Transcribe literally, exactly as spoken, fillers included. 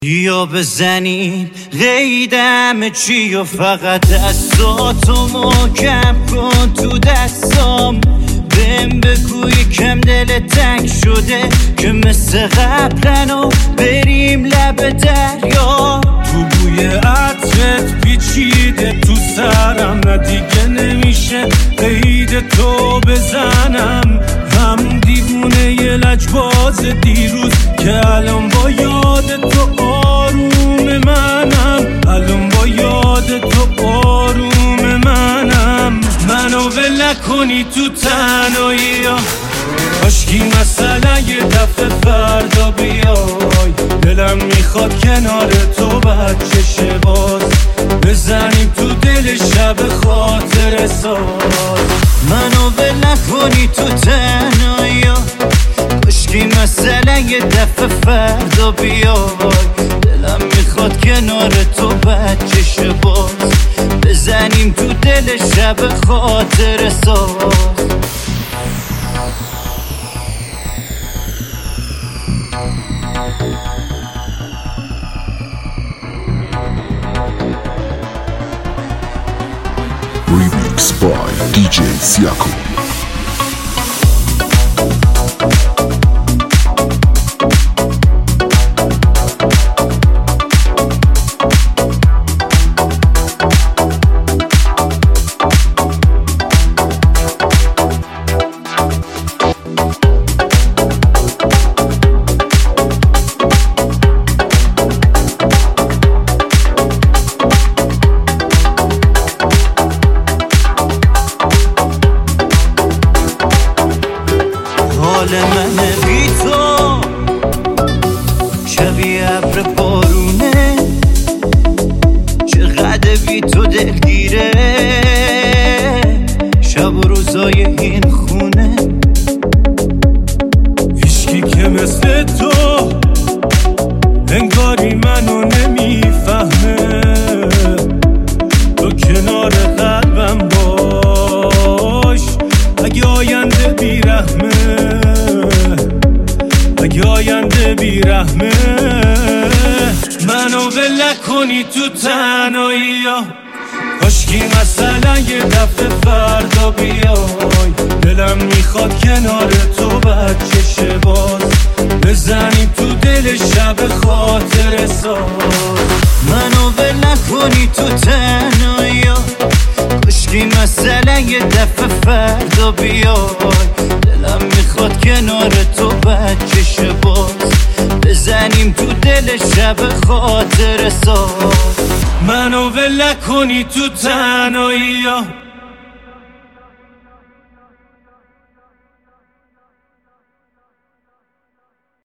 یا بزنیم قیدم چی و فقط دستاتو محکم کن تو دستام. بهم بگو یکم دل تنگ شده که مثل قبلن و بریم لب دریا. تو بوی عطرت پیچیده تو سرم، نه دیگه نمیشه قید تو بزنم. هم دیوونه یه لجباز دیروز که الان با یاد تو آروم منم. الان با یاد تو آروم منم. منو ول نکنی تو تنهایی ها، کاشکی مثلا یه دفعه فردا بیای. دلم میخواد کنار تو بچه شه باز، بزنیم تو دل شب خاطر ساز. منو ول نکنی تو تنهایی ها، کاشکی مثلا یه دفعه فردا بیای. دلم میخواد کنار تو بچه شه باز، بزنیم تو دل شب خاطر ساز. Remix by دی جی Siako. حال من بی تو شبیه ابر بارونه، چقدر بی تو دلگیره شب و روزای این خونه. هیچکی که مثل تو انگاری منو نمیفهمه. تو کنار قلبم باش، اگه آینده بیرحمه، اگه آینده بیرحمه. منو ول نکنی تو تنهایی ها، کاشکی مثلا یه دفعه فردا بیای. دلم میخواد کنار تو بچه شه باز، بزنیم تو دل شب خاطر ساز. منو ول نکنی تو تنهایی ها، کاشکی مثلا یه دفعه فردا بیای. دلم میخواد کنار تو بچه شه باز، بزنیم تو دل شب خاطر ساز. منو ول نکنی تو تنهایی ها،